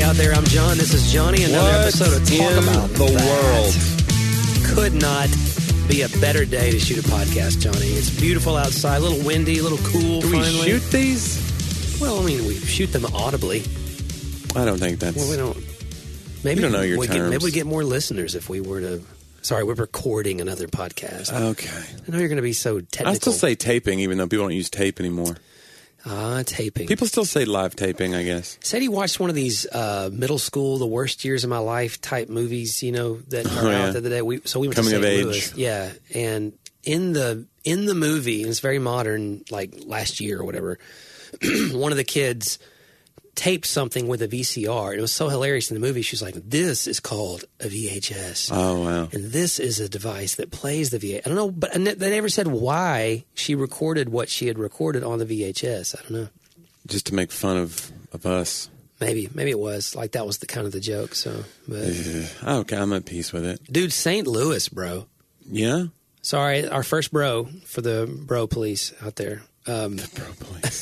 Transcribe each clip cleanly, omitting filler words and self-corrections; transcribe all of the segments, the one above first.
out there. I'm John. This is Johnny. Another episode of Talk About the World. Could not be a better day to shoot a podcast, Johnny. It's beautiful outside, a little windy, a little cool. Do we finally. shoot these? Well, I mean, we shoot them audibly. I don't think that's... Well, we don't. Maybe you don't know your terms. Maybe we'd get more listeners if we were to... Sorry, we're recording another podcast. Okay. I know you're going to be so technical. I still say taping, even though people don't use tape anymore. Taping. People still say live taping, I guess. Said he watched one of these middle school, the worst years of my life type movies, that are out the other day. We went Coming to St. of age. Louis. Yeah, and in the movie, and it's very modern, like last year or whatever. One of the kids taped something with a VCR. It was so hilarious in the movie. She's like, "This is called a VHS." Oh wow! And this is a device that plays the VHS. I don't know, but they never said why she recorded what she had recorded on the VHS. I don't know. Just to make fun of us. Maybe it was like that was the kind of the joke. So, but okay, I'm at peace with it, dude. St. Louis, bro. Yeah. Sorry, our first bro for the bro police out there. The bro police.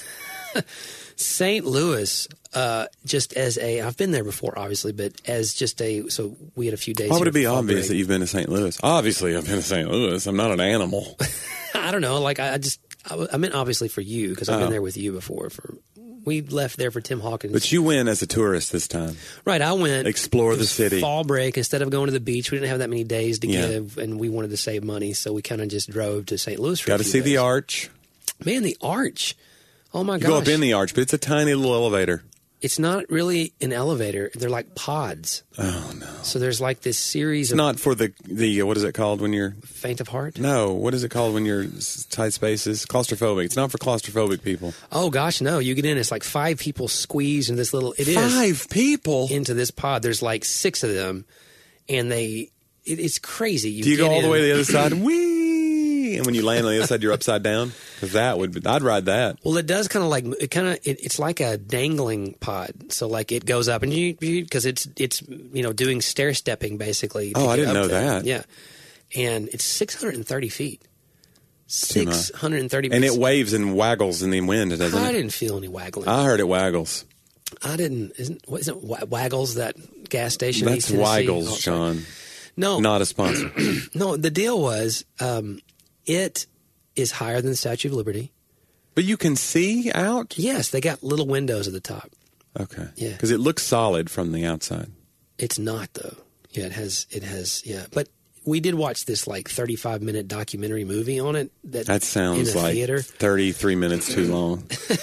St. Louis, just as I've been there before, obviously, but as just so we had a few days. Why would it be fall obvious break. that you've been to St. Louis? Obviously, I've been to St. Louis. I'm not an animal. I don't know. Like I meant obviously for you because I've been there with you before. We left there for Tim Hawkins. But you went as a tourist this time. Right, I went. Explore the city. Fall break, instead of going to the beach, we didn't have that many days to give, and we wanted to save money, so we kind of just drove to St. Louis for Got to see the arch. Man, the arch. Oh, my gosh. You go up in the arch, but it's a tiny little elevator. It's not really an elevator. They're like pods. Oh, no. So there's like this series of... Not for the what is it called when you're... Faint of heart? No. What is it called when you're tight spaces? Claustrophobic. It's not for claustrophobic people. Oh, gosh, no. You get in, it's like 5 people squeezed in this little... It is 5 people? Into this pod. There's like 6 of them, and it's crazy. Do you go all the way to the other side? Whee! And when you land on the other side, you're upside down? Because I'd ride that. Well, it does kind of like, it's like a dangling pod. So like it goes up and because it's doing stair stepping basically. Oh, I didn't know that. Yeah. And it's 630 feet. 630 feet. And it waves and waggles in the wind, doesn't it? I didn't feel any waggling. I heard it waggles. I didn't. Isn't Waggles that gas station? That's Waggles, Sean. No. Not a sponsor. No, the deal was it is higher than the Statue of Liberty. But you can see out? Yes, they got little windows at the top. Okay. Yeah. Because it looks solid from the outside. It's not, though. Yeah, it has, yeah. But we did watch this, 35-minute documentary movie on it. That sounds in a like theater. 33 minutes too long.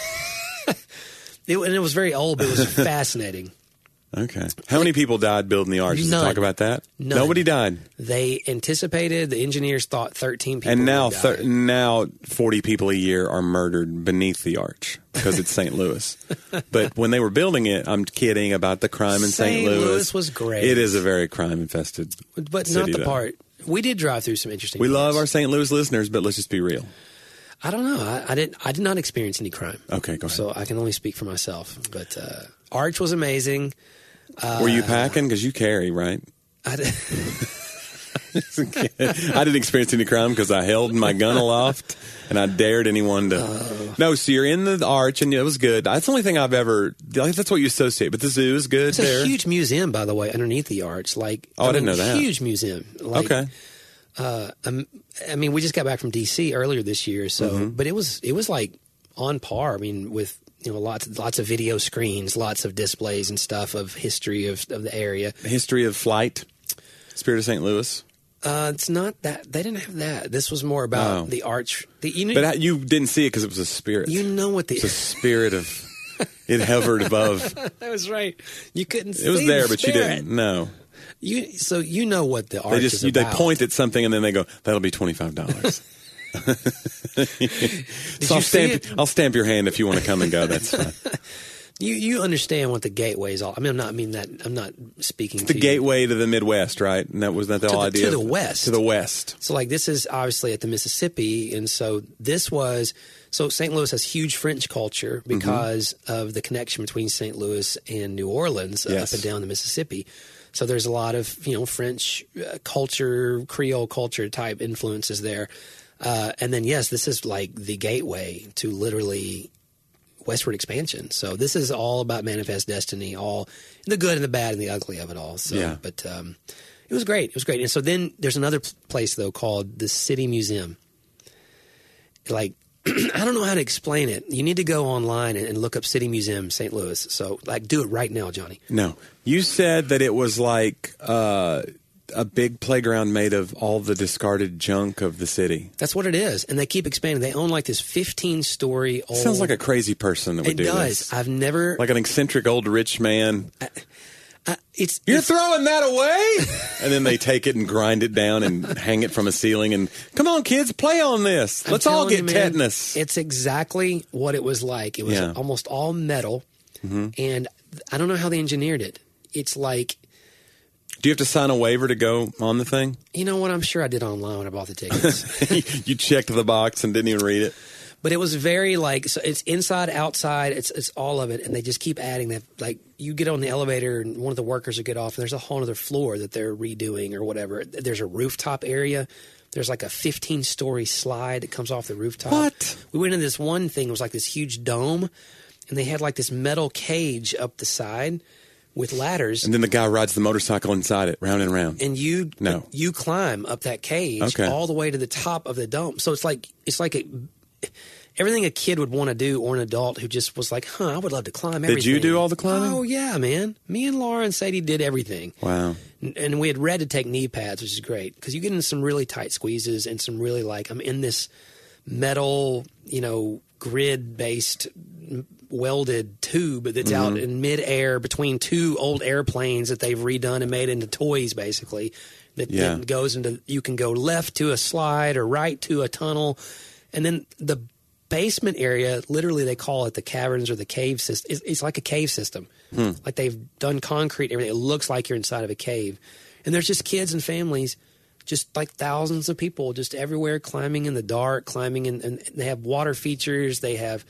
And it was very old, but it was fascinating. Okay. How many people died building the arch? Does it talk about that? None. Nobody died. They anticipated, the engineers thought 13 people and now, would die. now 40 people a year are murdered beneath the arch because it's St. Louis. But when they were building it, I'm kidding about the crime in St. Louis. St. Louis was great. It is a very crime-infested But city, not the though. part. We did drive through some interesting We parts. love our St. Louis listeners, but let's just be real. I don't know. I did not experience any crime. Okay, go ahead. So I can only speak for myself. But Arch was amazing. Were you packing? Because you carry, right? I did. I didn't experience any crime because I held my gun aloft and I dared anyone to. No, so you're in the arch and it was good. That's the only thing I've ever. That's what you associate. But the zoo is good. It's a huge museum, by the way, underneath the arch. I didn't know that. Huge museum. Okay. I mean, we just got back from D.C. earlier this year, so but it was like on par. I mean, with lots of video screens, lots of displays and stuff of history of the area. History of flight, Spirit of St. Louis. It's not that they didn't have that. This was more about the arch. But you didn't see it because it was a spirit. You know what it's a spirit of. It hovered above. That was right. You couldn't. It was there, but you didn't. No. So you know what the arch is about. They point at something and then they go, "That'll be $25." So I'll stamp your hand if you want to come and go. That's fine. You understand what the gateway is all. I mean, I'm not speaking it's to the gateway to the Midwest, right? And that was not the whole idea. To the west. To the west. So this is obviously at the Mississippi, and so St. Louis has huge French culture because of the connection between St. Louis and New Orleans up and down the Mississippi. So there's a lot of French culture, Creole culture type influences there. And then this is like the gateway to literally westward expansion. So this is all about Manifest Destiny, all the good and the bad and the ugly of it all. So, but it was great. It was great. And so then there's another place though called the City Museum. Like, I don't know how to explain it. You need to go online and look up City Museum, St. Louis. So, like, do it right now, Johnny. No. You said that it was like a big playground made of all the discarded junk of the city. That's what it is. And they keep expanding. They own, like, this 15-story old... Sounds like a crazy person that would do this. It does. I've never... Like an eccentric old rich man. You're throwing that away? And then they take it and grind it down and hang it from a ceiling and, come on, kids, play on this. Let's all get tetanus. It's exactly what it was like. It was almost all metal, and I don't know how they engineered it. It's like... Do you have to sign a waiver to go on the thing? You know what? I'm sure I did online when I bought the tickets. You checked the box and didn't even read it? But it was very like, so it's inside, outside, it's all of it. And they just keep adding that. Like, you get on the elevator and one of the workers will get off and there's a whole other floor that they're redoing or whatever. There's a rooftop area. There's like a 15-story slide that comes off the rooftop. What? We went in this one thing. It was like this huge dome. And they had like this metal cage up the side with ladders. And then the guy rides the motorcycle inside it, round and round. And you climb up that cage all the way to the top of the dome. So it's like everything a kid would want to do, or an adult who just was like, I would love to climb everything. Did you do all the climbing? Oh, yeah, man. Me and Laura and Sadie did everything. Wow. And we had read to take knee pads, which is great, because you get into some really tight squeezes and some really, like, I'm in this metal, grid-based welded tube that's out in midair between two old airplanes that they've redone and made into toys, basically, that then goes into, you can go left to a slide or right to a tunnel. And then the basement area, literally they call it the caverns or the cave system. It's like a cave system. Like they've done concrete, everything. It looks like you're inside of a cave. And there's just kids and families, just like thousands of people just everywhere climbing in the dark, climbing in, and they have water features. They have,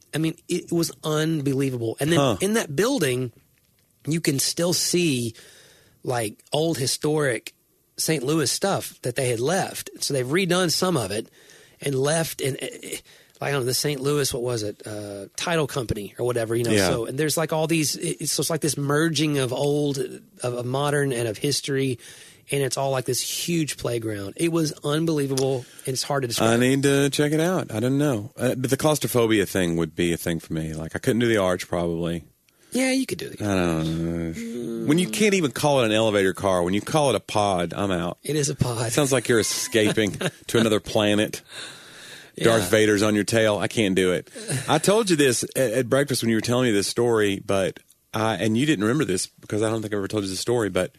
it was unbelievable. And then in that building, you can still see like old historic St. Louis stuff that they had left. So they've redone some of it and left, and like, I don't know, the St. Louis, what was it, title company or whatever, So, and there's like all these, it's like this merging of old, of modern, and of history, and it's all like this huge playground. It was unbelievable, and it's hard to describe. I need to check it out. I don't know. But the claustrophobia thing would be a thing for me. Like, I couldn't do the arch, probably. Yeah, you could do it. I don't know. When you can't even call it an elevator car, when you call it a pod, I'm out. It is a pod. It sounds like you're escaping to another planet. Darth Vader's on your tail. I can't do it. I told you this at breakfast when you were telling me this story, and you didn't remember this because I don't think I ever told you the story, but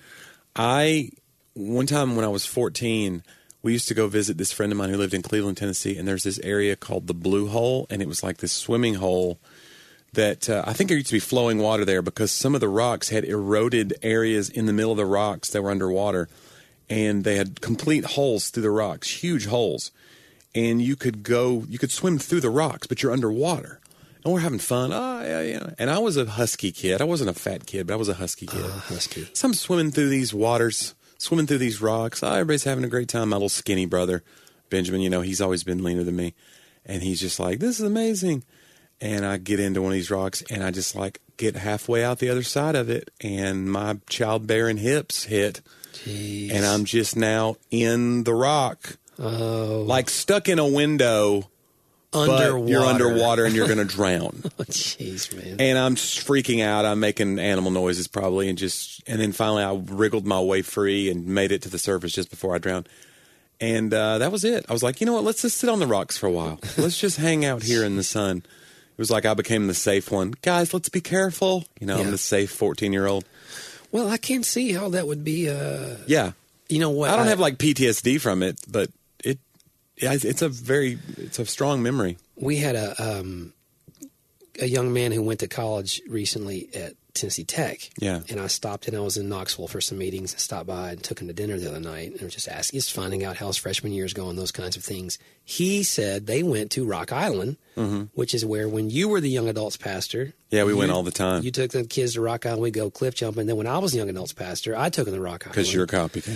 one time when I was 14, we used to go visit this friend of mine who lived in Cleveland, Tennessee, and there's this area called the Blue Hole, and it was like this swimming hole that I think there used to be flowing water there because some of the rocks had eroded areas in the middle of the rocks that were underwater, and they had complete holes through the rocks, huge holes. And you could swim through the rocks, but you're underwater. And we're having fun. And I was a husky kid. I wasn't a fat kid, but I was a husky kid. Husky. So I'm swimming through these waters, swimming through these rocks. Everybody's having a great time. My little skinny brother, Benjamin, he's always been leaner than me. And he's just like, this is amazing. And I get into one of these rocks, and I just like get halfway out the other side of it, and my childbearing hips hit. Jeez. And I'm just now in the rock. Oh. Like stuck in a window, underwater. But you're underwater and you're going to drown. Oh, jeez, man. And I'm just freaking out. I'm making animal noises probably, and then finally I wriggled my way free and made it to the surface just before I drowned. And that was it. I was like, you know what? Let's just sit on the rocks for a while. Let's just hang out here in the sun. It was like I became the safe one. Guys, let's be careful. I'm the safe 14-year-old. Well, I can't see how that would be. Yeah. You know what? I don't have like PTSD from it, but it's a strong memory. We had a young man who went to college recently at Tennessee Tech. Yeah. And I stopped in. I was in Knoxville for some meetings and stopped by and took him to dinner the other night. And I was just finding out how his freshman year is going, those kinds of things. He said they went to Rock Island, which is where when you were the young adults pastor. Yeah, we went all the time. You took the kids to Rock Island. We'd go cliff jumping. And then when I was the young adults pastor, I took them to Rock Island. Because you're a copycat.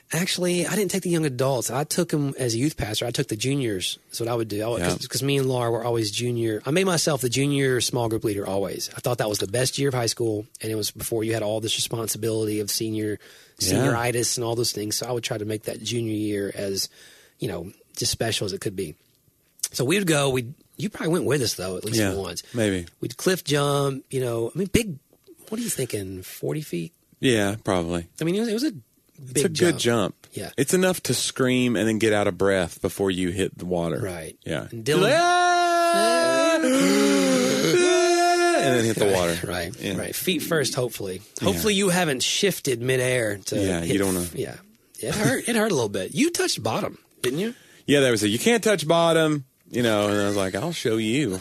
Actually, I didn't take the young adults. I took them as a youth pastor. I took the juniors. That's what I would do. Because me and Laura were always junior. I made myself the junior small group leader always. I thought that was the best year of high school, and it was before you had all this responsibility of senioritis and all those things. So I would try to make that junior year as, just special as it could be. So we would go. You probably went with us, though, at least once. Maybe. We'd cliff jump, big, what are you thinking, 40 feet? Yeah, probably. I mean, it was a big good jump. Yeah. It's enough to scream and then get out of breath before you hit the water. Right. Yeah. And Dylan. And then hit the water. Right. Yeah. Right. Feet first, hopefully. Hopefully you haven't shifted midair to you don't know. Yeah. It hurt. It hurt a little bit. You touched bottom, didn't you? Yeah, that was it. You can't touch bottom, and I was like, I'll show you.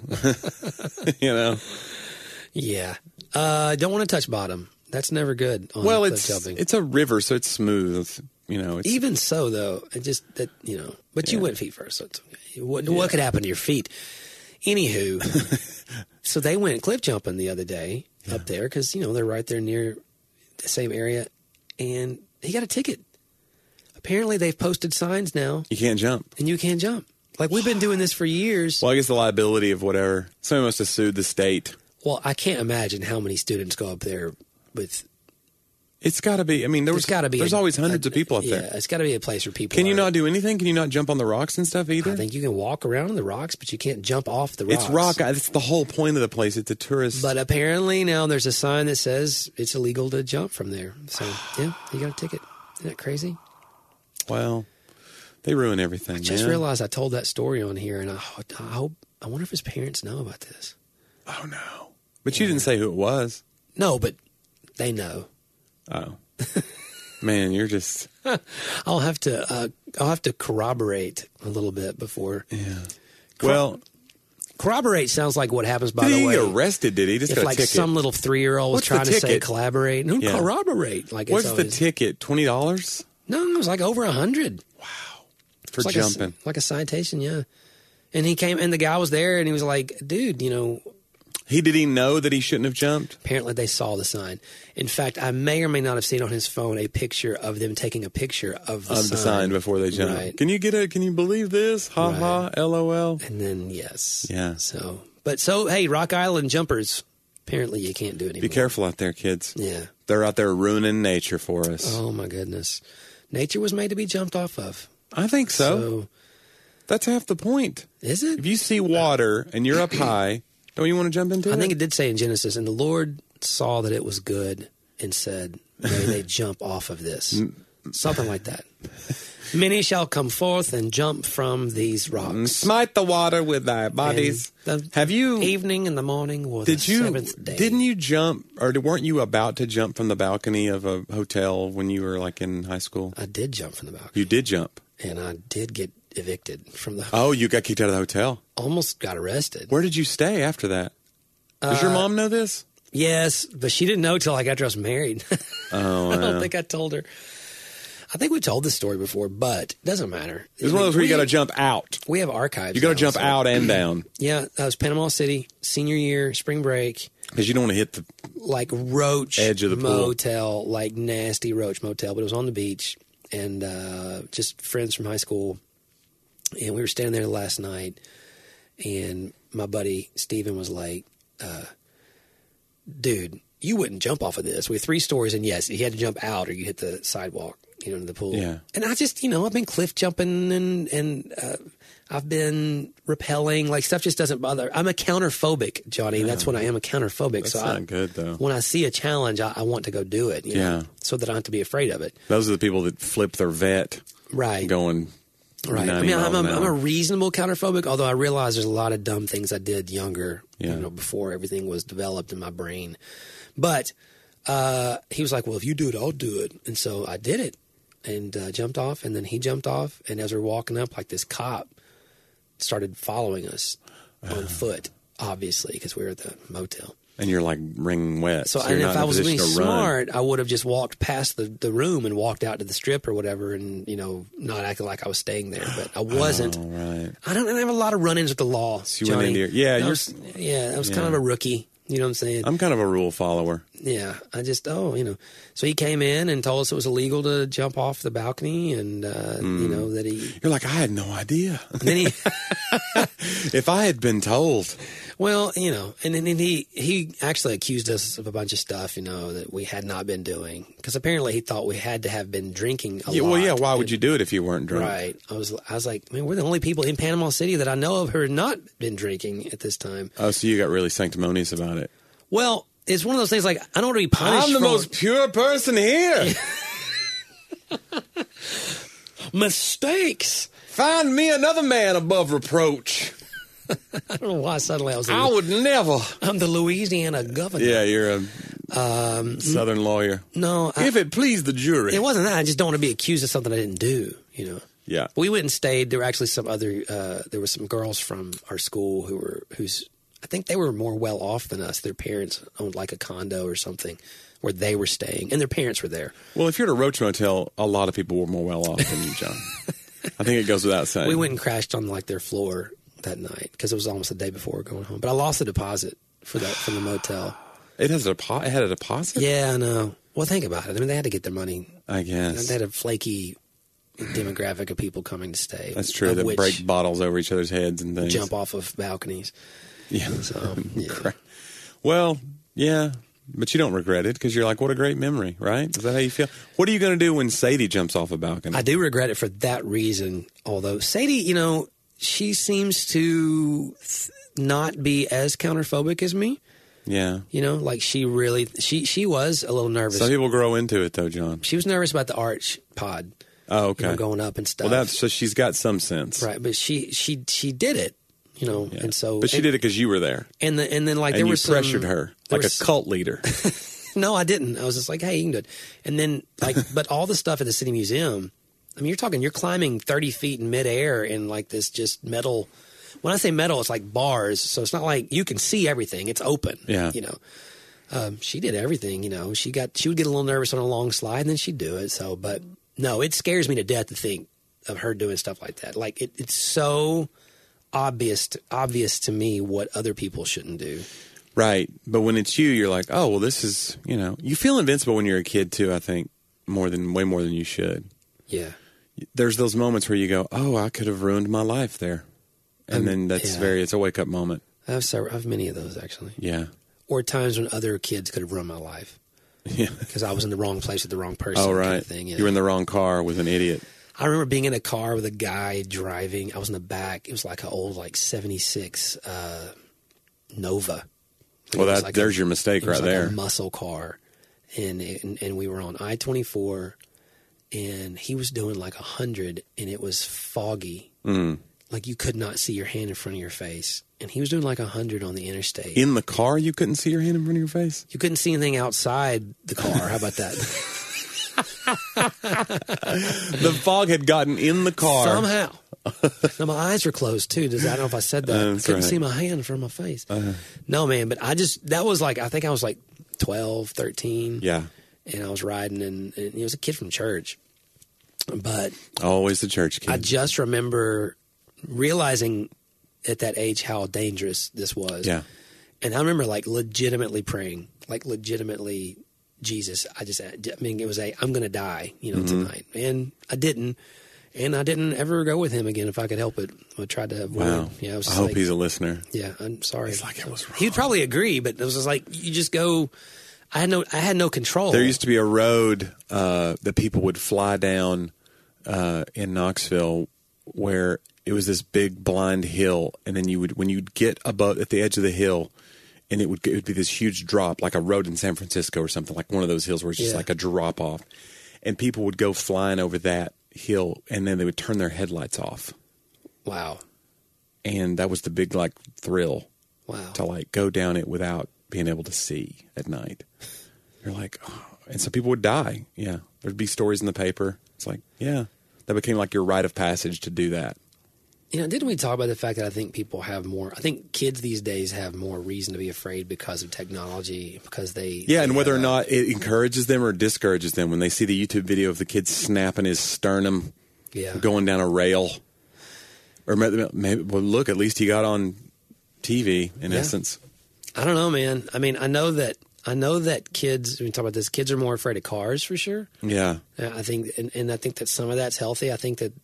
Yeah. Don't want to touch bottom. That's never good on cliff jumping. It's a river, so it's smooth. Even so, though, but you went feet first, so it's okay. What could happen to your feet? Anywho, so they went cliff jumping the other day up there because, they're right there near the same area, and he got a ticket. Apparently, they've posted signs now. You can't jump. And you can't jump. Like, we've been doing this for years. Well, I guess the liability of whatever. Somebody must have sued the state. Well, I can't imagine how many students go up there with... It's got to be. I mean, there's always hundreds of people up there. Yeah, it's got to be a place where people. Can you not do anything? Can you not jump on the rocks and stuff either? I think you can walk around on the rocks, but you can't jump off the rocks. It's rock. That's the whole point of the place. It's a tourist. But apparently now there's a sign that says it's illegal to jump from there. So yeah, you got a ticket. Isn't that crazy? Well, they ruin everything. I just realized I told that story on here, and I wonder if his parents know about this. Oh no! But you didn't say who it was. No, but they know. Oh. Man, you're just. I'll have to corroborate a little bit before. Yeah. Corroborate sounds like what happens. By the way, he get arrested? Did he just got a ticket? Some little 3-year-old was trying to say collaborate? No, corroborate. Like what's the ticket? $20? No, it was like over 100. Wow, for jumping, like a citation. Yeah, and he came, and the guy was there, and he was like, "Dude, Did he know that he shouldn't have jumped? Apparently they saw the sign. In fact, I may or may not have seen on his phone a picture of them taking a picture of the sign before they jumped. Right. Can you believe this? Ha ha, LOL. And then, yes. Yeah. So, hey, Rock Island jumpers, apparently you can't do it anymore. Be careful out there, kids. Yeah. They're out there ruining nature for us. Oh, my goodness. Nature was made to be jumped off of. I think so. That's half the point. Is it? If you see water and you're up high... Don't you want to jump into it? I think it did say in Genesis, and the Lord saw that it was good and said, may they jump off of this. Something like that. Many shall come forth and jump from these rocks. Smite the water with thy bodies. Have you... Evening and the morning or the seventh day. Didn't you jump, or weren't you about to jump from the balcony of a hotel when you were like in high school? I did jump from the balcony. You did jump? And I did get evicted from the... Oh, you got kicked out of the hotel? Almost got arrested. Where did you stay after that? Does your mom know this? Yes, but she didn't know till like after I was married. Oh, I don't think I told her. I think we told this story before, but it doesn't matter. It's one of those where you got to jump out. We have archives. You got to jump out and down. Yeah, that was Panama City, senior year, spring break. Because you don't want to hit the like roach edge of the motel, pool. Like nasty roach motel, but it was on the beach, and just friends from high school. And we were standing there last night, and my buddy Steven was like, dude, you wouldn't jump off of this. We have 3 stories, and yes, you had to jump out or you hit the sidewalk, into the pool. Yeah. And I just, I've been cliff jumping and I've been rappelling. Like, stuff just doesn't bother. I'm a counterphobic, Johnny. That's when I am a counterphobic. That's not good, though. When I see a challenge, I want to go do it, so that I don't have to be afraid of it. Those are the people that flip their vet. Right. Going... Right. I mean, I'm a reasonable counterphobic, although I realize there's a lot of dumb things I did younger, before everything was developed in my brain. But he was like, well, if you do it, I'll do it. And so I did it and jumped off, and then he jumped off. And as we're walking up, like this cop started following us on foot, obviously, because we were at the motel. And you're like wringing wet. So and if I was being smart, I would have just walked past the room and walked out to the strip or whatever, and not acting like I was staying there. But I wasn't. Oh, right. I don't have a lot of run-ins with the law. So you went into I was kind of a rookie. You know what I'm saying? I'm kind of a rule follower. Yeah, so he came in and told us it was illegal to jump off the balcony, and that he. You're like, I had no idea. And then he, if I had been told. Well, and then he actually accused us of a bunch of stuff, that we had not been doing, because apparently he thought we had to have been drinking a lot. Well, yeah. Why would you do it if you weren't drunk? Right. I was like, man, we're the only people in Panama City that I know of who have not been drinking at this time. Oh, so you got really sanctimonious about it. Well, it's one of those things like, I don't want to be punished. I'm the most pure person here. Mistakes. Find me another man above reproach. I don't know why suddenly I would never. I'm the Louisiana governor. Yeah, you're a Southern lawyer. No. If it pleased the jury. It wasn't that. I just don't want to be accused of something I didn't do, Yeah. We went and stayed. There were actually some other, there were some girls from our school whose I think they were more well off than us. Their parents owned like a condo or something where they were staying, and their parents were there. Well, if you're at a Roach Motel, a lot of people were more well off than you, John. I think it goes without saying. We went and crashed on like their floor that night because it was almost the day before we were going home. But I lost a deposit from the motel. It had a deposit? Yeah, I know. Well, think about it. I mean, they had to get their money. I guess. They had a flaky demographic of people coming to stay. That's true. That break bottles over each other's heads and things. Jump off of balconies. Yeah. So, yeah. Well, yeah. But you don't regret it because you're like, what a great memory, right? Is that how you feel? What are you going to do when Sadie jumps off a balcony? I do regret it for that reason. Although Sadie, she seems to not be as counterphobic as me. Yeah. Like she was a little nervous. Some people grow into it though, John. She was nervous about the arch pod. Oh, okay. Going up and stuff. Well, so she's got some sense. Right. But she did it, Yeah. and so. But she did it because you were there. And then like and there you was pressured her like a cult leader. No, I didn't. I was just like, hey, you can do it. And then but all the stuff at the City Museum, I mean, you're climbing 30 feet in midair in like this just metal. When I say metal, it's like bars. So it's not like you can see everything. It's open. Yeah. She did everything, she would get a little nervous on a long slide and then she'd do it. So, but no, it scares me to death to think of her doing stuff like that. Like it's so obvious to me what other people shouldn't do. Right. But when it's you, you're like, oh, well, this is, you feel invincible when you're a kid too, I think, way more than you should. Yeah. There's those moments where you go, oh, I could have ruined my life there. And then it's a wake up moment. I have many of those actually. Yeah. Or times when other kids could have ruined my life. Yeah. Because I was in the wrong place with the wrong person. Oh, right. Kind of thing, You were in the wrong car with an idiot. I remember being in a car with a guy driving. I was in the back. It was like an old 76 Nova. Well, there's your mistake right there. A muscle car. And we were on I-24 and he was doing like 100 and it was foggy. Mm. Like you could not see your hand in front of your face. And he was doing like 100 on the interstate. In the car, you couldn't see your hand in front of your face? You couldn't see anything outside the car. How about that? The fog had gotten in the car. Somehow. Now, my eyes were closed too. I don't know if I said that. I couldn't see my hand in front of my face. No, man, but that was like, I think I was like 12, 13. Yeah. And I was riding and he was a kid from church. But. Always the church kid. I just remember realizing at that age how dangerous this was. Yeah. And I remember like legitimately praying, like legitimately, Jesus, it was I'm going to die, tonight. And I didn't. And I didn't ever go with him again if I could help it. I tried to avoid Wow. it. Yeah, I hope he's a listener. Yeah, I'm sorry. He's like, it was wrong. He'd probably agree, but it was just like, you just go. I had no control. There used to be a road that people would fly down in Knoxville where it was this big blind hill, and then when you'd get above at the edge of the hill, and it would be this huge drop, like a road in San Francisco or something, like one of those hills where it's just like a drop off, and people would go flying over that hill, and then they would turn their headlights off. Wow. And that was the big thrill. Wow. To go down it without being able to see at night. You're like, oh. And so people would die. Yeah. There'd be stories in the paper. It's like, yeah, that became like your rite of passage to do that. Didn't we talk about the fact that I think kids these days have more reason to be afraid because of technology, because they... Yeah, and whether or not it encourages them or discourages them when they see the YouTube video of the kid snapping his sternum, going down a rail. Or maybe, well, look, at least he got on TV, in essence. I don't know, man. I mean, I know that I know that kids, when we talk about this, kids are more afraid of cars for sure. Yeah. I think, and I think that some of that's healthy. I think that,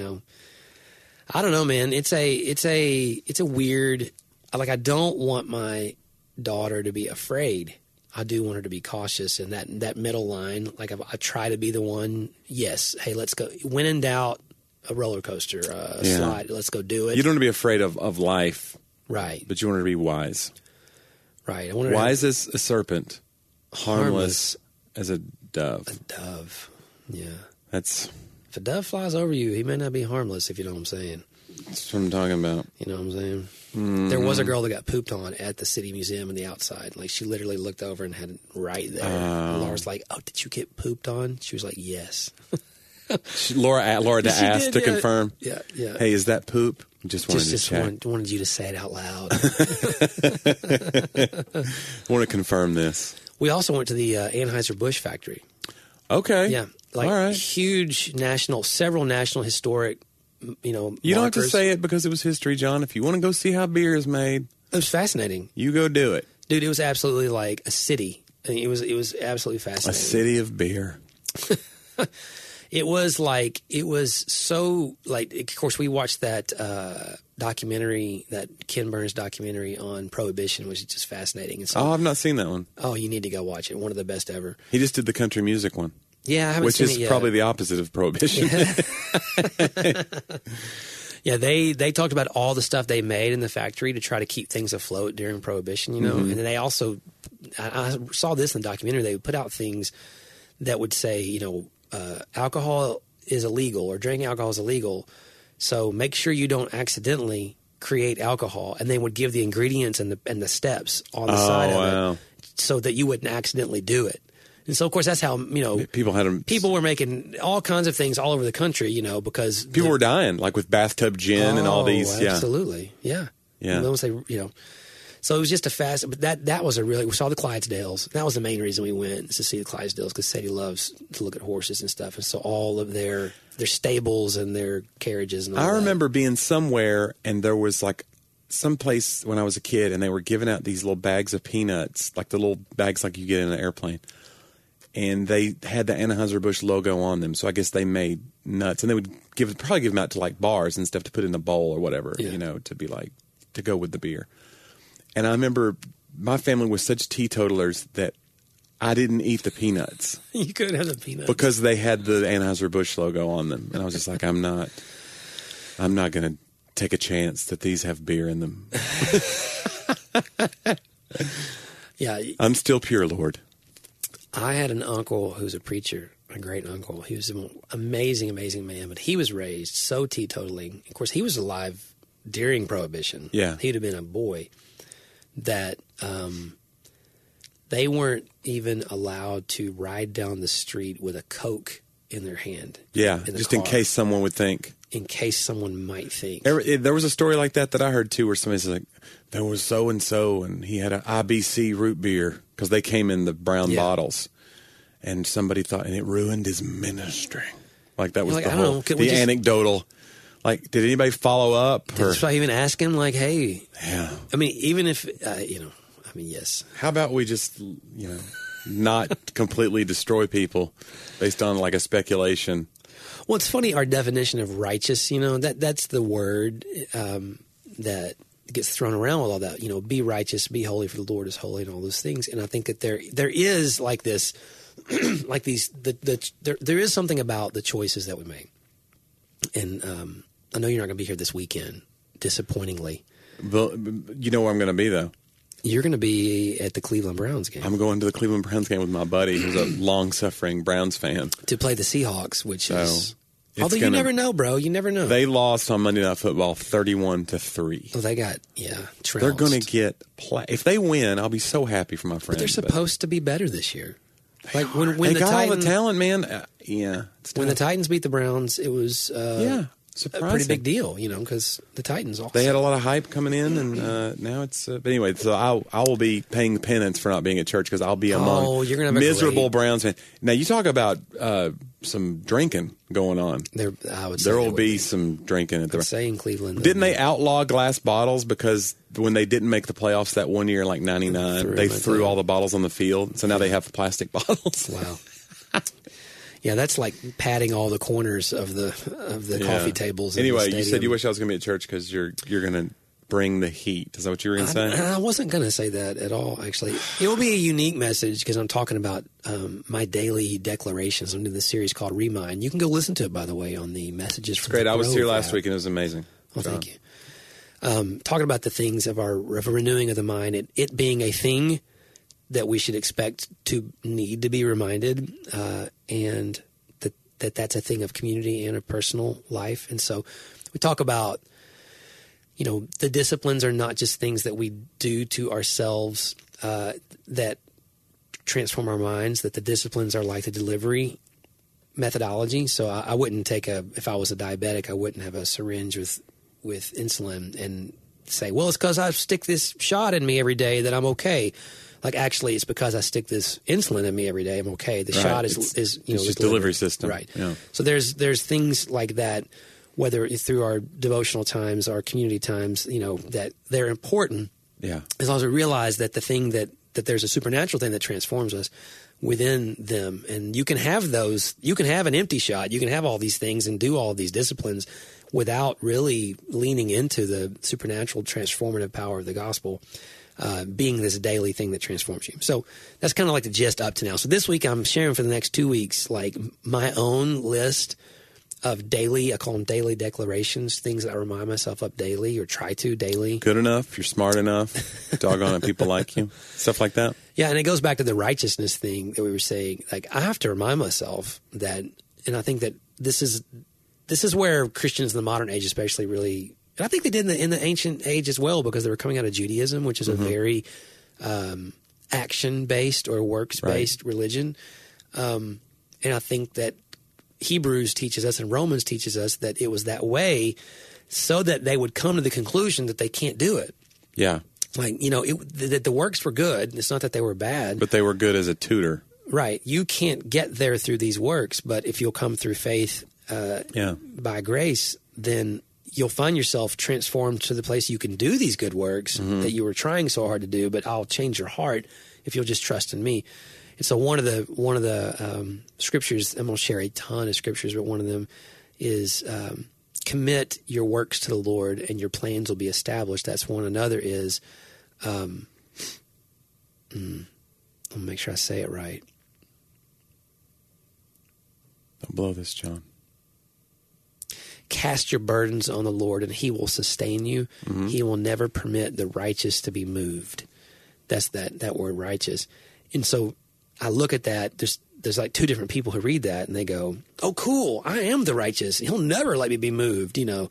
I don't know, man. It's a weird, like, I don't want my daughter to be afraid. I do want her to be cautious, and that middle line, like I try to be the one. Yes, hey, let's go. When in doubt, a roller coaster, a slide. Let's go do it. You don't want to be afraid of life, right? But you want her to be wise, right? I want her wise as a serpent, harmless as a dove. A dove, yeah. If a dove flies over you, he may not be harmless. If you know what I'm saying. That's what I'm talking about. You know what I'm saying? Mm-hmm. There was a girl that got pooped on at the City Museum in the outside. Like, she literally looked over and had it right there. And Laura's like, "Oh, did you get pooped on?" She was like, "Yes." Laura asked to confirm. Yeah. Hey, is that poop? Just wanted you to say it out loud. Want to confirm this. We also went to the Anheuser-Busch factory. Okay. Yeah. Like, all right. Huge several national historic, You don't have to say it because it was history, John. If you want to go see how beer is made. It was fascinating. You go do it. Dude, it was absolutely like a city. I mean, it was absolutely fascinating. A city of beer. It was so, like, of course, we watched that documentary, that Ken Burns documentary on Prohibition, which is just fascinating. And so, I've not seen that one. Oh, you need to go watch it. One of the best ever. He just did the country music one. Yeah, I haven't seen it yet. Which is probably the opposite of Prohibition. Yeah, they talked about all the stuff they made in the factory to try to keep things afloat during Prohibition, Mm-hmm. And then they also, I saw this in the documentary, they would put out things that would say, alcohol is illegal, or drinking alcohol is illegal, so make sure you don't accidentally create alcohol. And they would give the ingredients and the steps on the side of it so that you wouldn't accidentally do it. And so, of course, that's how, people were making all kinds of things all over the country, because people were dying, like with bathtub gin and all these. Absolutely. Yeah. So it was just but that was we saw the Clydesdales. That was the main reason we went, is to see the Clydesdales, because Sadie loves to look at horses and stuff. And so all of their stables and their carriages and all that. I remember being somewhere, and there was like some place when I was a kid, and they were giving out these little bags of peanuts, like the little bags like you get in an airplane. And they had the Anheuser-Busch logo on them, so I guess they made nuts. And they would probably give them out to like bars and stuff to put in a bowl or whatever, to be like, to go with the beer. And I remember my family was such teetotalers that I didn't eat the peanuts. You couldn't have the peanuts. Because they had the Anheuser-Busch logo on them. And I was just like, I'm not going to take a chance that these have beer in them. Yeah. I'm still pure, Lord. I had an uncle who's a preacher, a great uncle. He was an amazing, amazing man, but he was raised so teetotaling. Of course, he was alive during Prohibition. Yeah. He'd have been a boy. That they weren't even allowed to ride down the street with a Coke in their hand. Yeah, just in case someone would think. In case someone might think. There was a story like that I heard too, where somebody's like, there was so-and-so, and he had an IBC root beer, because they came in the brown bottles. And somebody thought, and it ruined his ministry. Like, that was the anecdotal. Like, did anybody follow up? Did I even ask him, like, hey. Yeah. I mean, even if, yes. How about we just, not completely destroy people based on, like, a speculation? Well, it's funny, our definition of righteous, that's the word that gets thrown around with all that. Be righteous, be holy, for the Lord is holy, and all those things. And I think that there is, like, this, like these, there is something about the choices that we make. And I know you're not going to be here this weekend, disappointingly. But you know where I'm going to be, though. You're going to be at the Cleveland Browns game. I'm going to the Cleveland Browns game with my buddy, who's a long-suffering Browns fan. To play the Seahawks, which is... Although you never know, bro. You never know. They lost on Monday Night Football 31-3. Oh, they got, trounced. They're going to get... If they win, I'll be so happy for my friends. But they're supposed to be better this year. Like when they got all the talent, man. When the Titans beat the Browns, it was a pretty big deal, because the Titans also. They had a lot of hype coming in, and now it's. But anyway, so I will be paying penance for not being at church because I'll be among you're gonna have miserable Browns fans. Now you talk about some drinking going on. I would say there will be some drinking at the. Say in Cleveland. Didn't they outlaw glass bottles because when they didn't make the playoffs that one year, like '99, they threw all the bottles on the field, so now they have plastic bottles. Wow. Yeah, that's like padding all the corners of the coffee tables. Anyway, you said you wish I was going to be at church because you're going to bring the heat. Is that what you were going to say? I wasn't going to say that at all, actually. It will be a unique message because I'm talking about my daily declarations. I'm doing this series called Remind. You can go listen to it, by the way, on the Messages from Great. the I was here last app. week, and it was amazing. Well, thank you. Talking about the things of our renewing of the mind, it being a thing that we should expect to need to be reminded, and that's a thing of community and of personal life. And so we talk about, the disciplines are not just things that we do to ourselves that transform our minds, that the disciplines are like the delivery methodology. So I wouldn't if I was a diabetic, I wouldn't have a syringe with insulin and say, well, it's because I stick this shot in me every day that I'm okay. Like, actually, it's because I stick this insulin in me every day. I'm okay. The shot is it's just delivery system, right? Yeah. So there's things like that, whether through our devotional times, our community times, that they're important. Yeah. As long as we realize that the thing that there's a supernatural thing that transforms us within them, and you can have those. You can have an empty shot. You can have all these things and do all of these disciplines without really leaning into the supernatural transformative power of the gospel. Being this daily thing that transforms you. So that's kind of like the gist up to now. So this week I'm sharing for the next 2 weeks, like my own list of daily, I call them daily declarations, things that I remind myself of daily or try to daily. Good enough, you're smart enough, doggone it, people like you, stuff like that. Yeah, and it goes back to the righteousness thing that we were saying. Like, I have to remind myself that, and I think that this is where Christians in the modern age especially really... And I think they did in the ancient age as well, because they were coming out of Judaism, which is a very action-based or works-based religion. And I think that Hebrews teaches us and Romans teaches us that it was that way so that they would come to the conclusion that they can't do it. Yeah. Like, that the works were good. It's not that they were bad. But they were good as a tutor. Right. You can't get there through these works, but if you'll come through faith by grace, then you'll find yourself transformed to the place you can do these good works that you were trying so hard to do, but I'll change your heart if you'll just trust in me. And so one of the scriptures, I'm going to share a ton of scriptures, but one of them is commit your works to the Lord and your plans will be established. That's one. Another is, I'll make sure I say it right. Don't blow this, John. Cast your burdens on the Lord, and He will sustain you. He will never permit the righteous to be moved. That's that word, righteous. And so I look at that. There's like two different people who read that, and they go, "Oh, cool! I am the righteous. He'll never let me be moved." And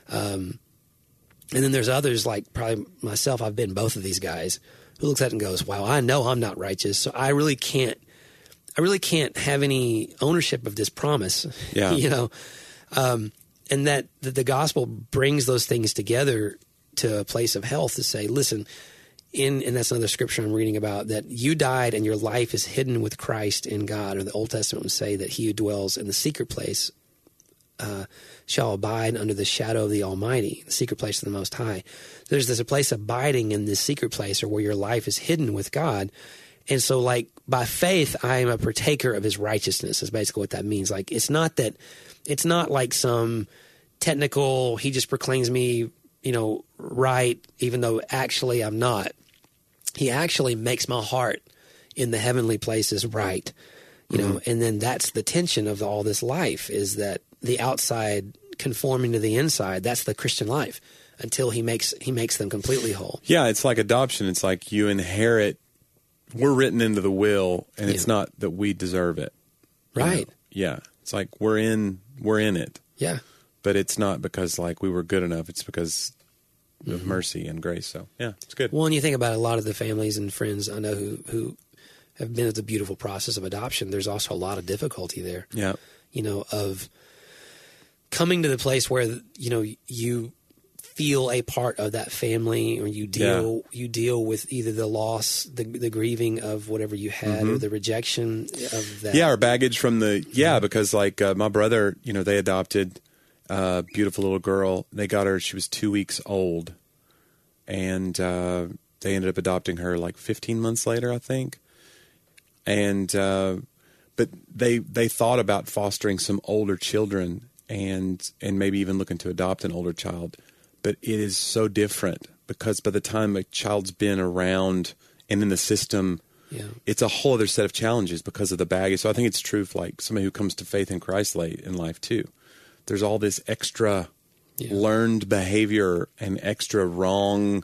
then there's others, like probably myself. I've been both of these guys who looks at it and goes, "Wow, I know I'm not righteous, so I really can't have any ownership of this promise." Yeah. And that the gospel brings those things together to a place of health to say, listen, and that's another scripture I'm reading about, that you died and your life is hidden with Christ in God. Or the Old Testament would say that he who dwells in the secret place shall abide under the shadow of the Almighty, the secret place of the Most High. There's a place abiding in this secret place, or where your life is hidden with God. And so, like, by faith, I am a partaker of his righteousness is basically what that means. Like, it's not like some technical, he just proclaims me, right, even though actually I'm not. He actually makes my heart in the heavenly places right, and then that's the tension of all this life, is that the outside conforming to the inside. That's the Christian life until he makes them completely whole. Yeah, it's like adoption. It's like you inherit. We're written into the will, and it's not that we deserve it. Right. Yeah. It's like we're in it. Yeah. But it's not because like we were good enough. It's because of mercy and grace. So yeah, it's good. Well, and you think about a lot of the families and friends I know who have been at the beautiful process of adoption. There's also a lot of difficulty there. Yeah. Of coming to the place where, you feel a part of that family, or you deal with either the loss, the grieving of whatever you had, or the rejection of that. Yeah, or baggage from because like my brother, they adopted a beautiful little girl. They got her, she was 2 weeks old, and they ended up adopting her like 15 months later, I think. And but they thought about fostering some older children and maybe even looking to adopt an older child. But it is so different, because by the time a child's been around and in the system, it's a whole other set of challenges because of the baggage. So I think it's true for like somebody who comes to faith in Christ late in life too. There's all this extra learned behavior and extra wrong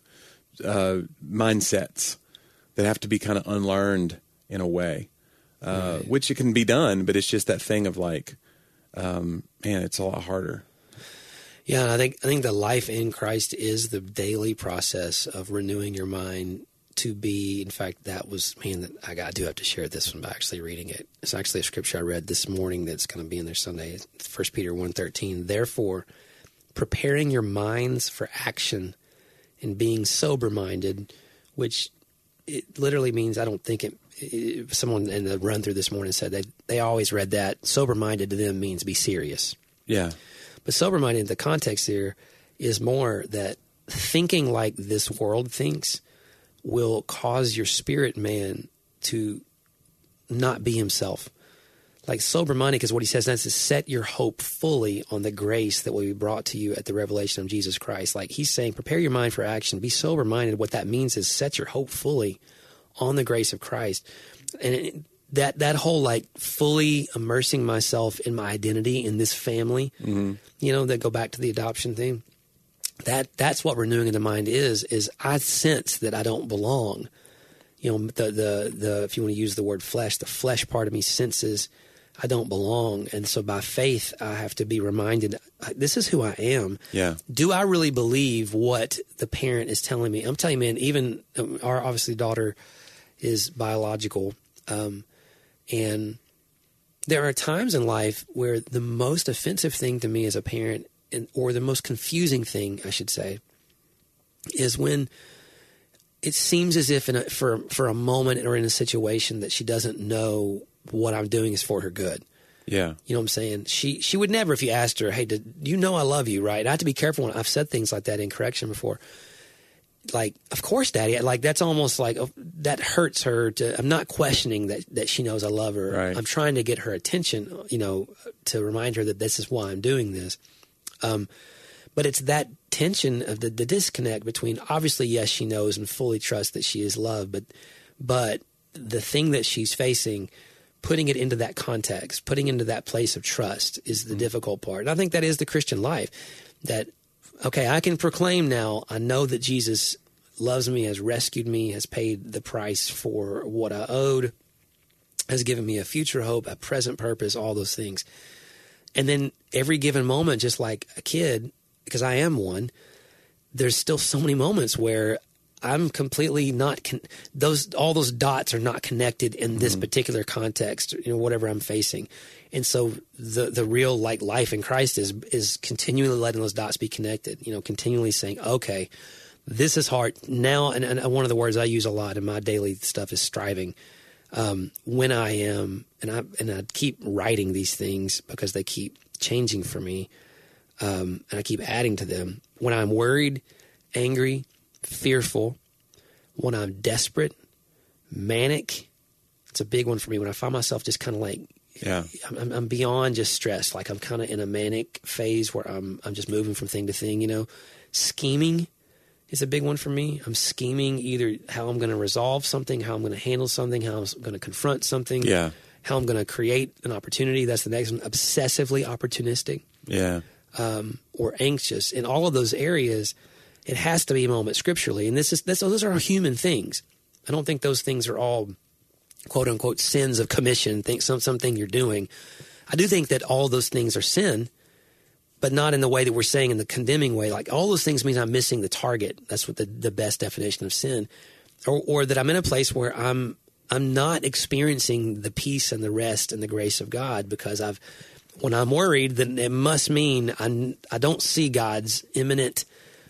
mindsets that have to be kind of unlearned in a way, which it can be done, but it's just that thing of like, man, it's a lot harder. Yeah, and I think the life in Christ is the daily process of renewing your mind to be. In fact, that was, man, I do have to share this one by actually reading it. It's actually a scripture I read this morning that's going to be in there Sunday. 1 Peter 1:13. Therefore, preparing your minds for action and being sober-minded, which it literally means, I don't think someone in the run through this morning said they always read that sober-minded to them means be serious. Yeah. But sober-minded, the context here is more that thinking like this world thinks will cause your spirit man to not be himself. Like sober-minded, because what he says next is set your hope fully on the grace that will be brought to you at the revelation of Jesus Christ. Like he's saying, prepare your mind for action. Be sober-minded. What that means is set your hope fully on the grace of Christ. And that whole like fully immersing myself in my identity in this family, that go back to the adoption thing. That's what renewing in the mind is I sense that I don't belong. The if you want to use the word flesh, the flesh part of me senses I don't belong. And so by faith, I have to be reminded, this is who I am. Yeah. Do I really believe what the parent is telling me? I'm telling you, man, even our obviously daughter is biological. And there are times in life where the most offensive thing to me as a parent, or the most confusing thing, I should say, is when it seems as if for a moment or in a situation that she doesn't know what I'm doing is for her good. Yeah. You know what I'm saying? She would never, if you asked her, hey, you know I love you, right? I have to be careful when I've said things like that in correction before. Like, of course, Daddy. Like, that's almost like that hurts her. I'm not questioning that she knows I love her. Right. I'm trying to get her attention, to remind her that this is why I'm doing this. But it's that tension of the disconnect between, obviously, yes, she knows and fully trusts that she is loved, but the thing that she's facing, putting it into that context, putting into that place of trust is the difficult part. And I think that is the Christian life. That, okay, I can proclaim now, I know that Jesus loves me, has rescued me, has paid the price for what I owed, has given me a future hope, a present purpose, all those things. And then every given moment, just like a kid, because I am one, there's still so many moments where I'm completely not all those dots are not connected in this particular context, whatever I'm facing. And so the real like life in Christ is continually letting those dots be connected, continually saying, okay, this is hard now. And one of the words I use a lot in my daily stuff is striving. When I am, and I keep writing these things because they keep changing for me, and I keep adding to them. When I'm worried, angry, fearful, when I'm desperate, manic, it's a big one for me. When I find myself just kind of like, I'm beyond just stressed. Like I'm kind of in a manic phase where I'm just moving from thing to thing, Scheming is a big one for me. I'm scheming either how I'm going to resolve something, how I'm going to handle something, how I'm going to confront something, how I'm going to create an opportunity. That's the next one. Obsessively opportunistic. Yeah. Or anxious. In all of those areas, it has to be a moment scripturally. And those are human things. I don't think those things are all quote unquote sins of commission, something you're doing. I do think that all those things are sin, but not in the way that we're saying in the condemning way. Like all those things mean I'm missing the target. That's what the best definition of sin. Or that I'm in a place where I'm not experiencing the peace and the rest and the grace of God because I've when I'm worried, then it must mean I don't see God's imminent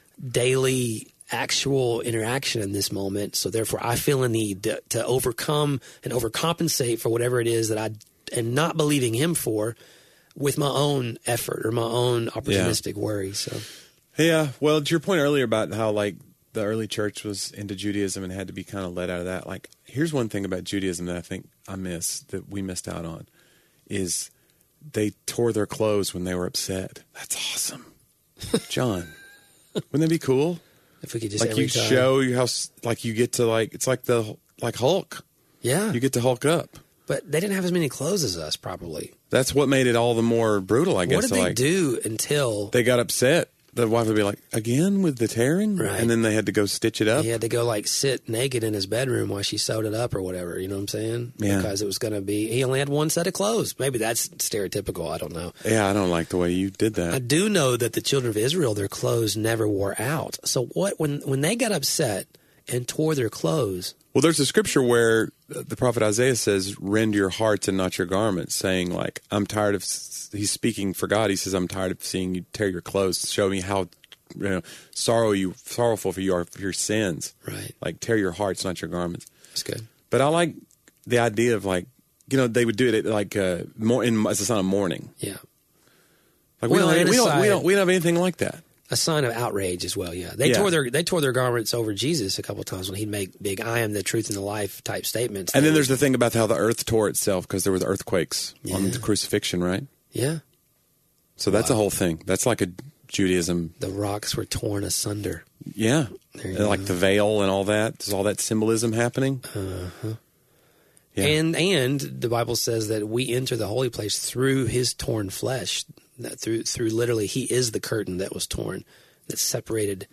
daily actual interaction in this moment. So therefore I feel a need to overcome and overcompensate for whatever it is that I am not believing him for with my own effort or my own opportunistic worry. So, yeah. Well, to your point earlier about how like the early church was into Judaism and had to be kind of let out of that. Like, here's one thing about Judaism that I think that we missed out on is they tore their clothes when they were upset. That's awesome. John, wouldn't that be cool? If we could just like you time. show you how like you get to like it's like like Hulk. Yeah, you get to Hulk up. But they didn't have as many clothes as us, probably. That's what made it all the more brutal, I guess. What did they do until they got upset? The wife would be like, "Again with the tearing," right. And then they had to go stitch it up. He had to go like sit naked in his bedroom while she sewed it up or whatever. You know what I'm saying? Yeah. Because it was going to be. He only had one set of clothes. Maybe that's stereotypical. I don't know. Yeah, I don't like the way you did that. I do know that the children of Israel, their clothes never wore out. So what? When they got upset and tore their clothes. Well, there's a scripture where the prophet Isaiah says, "Rend your hearts and not your garments," saying like, "I'm tired of." He's speaking for God. He says, "I'm tired of seeing you tear your clothes. Show me how." Sorrowful for your sins. Right. Like tear your hearts, not your garments. That's good. But I like the idea of like, they would do it like more as a sign of mourning. Yeah. Like we don't have anything like that. A sign of outrage as well. Yeah. They tore their garments over Jesus a couple of times when he'd make big "I am the truth and the life" type statements. And then there's the thing about how the earth tore itself because there was earthquakes on the crucifixion, right? Yeah. So that's a whole thing. That's like a Judaism. The rocks were torn asunder. Yeah. Like the veil and all that. There's all that symbolism happening. Uh-huh. Yeah. And the Bible says that we enter the holy place through his torn flesh. That through literally, he is the curtain that was torn, that separated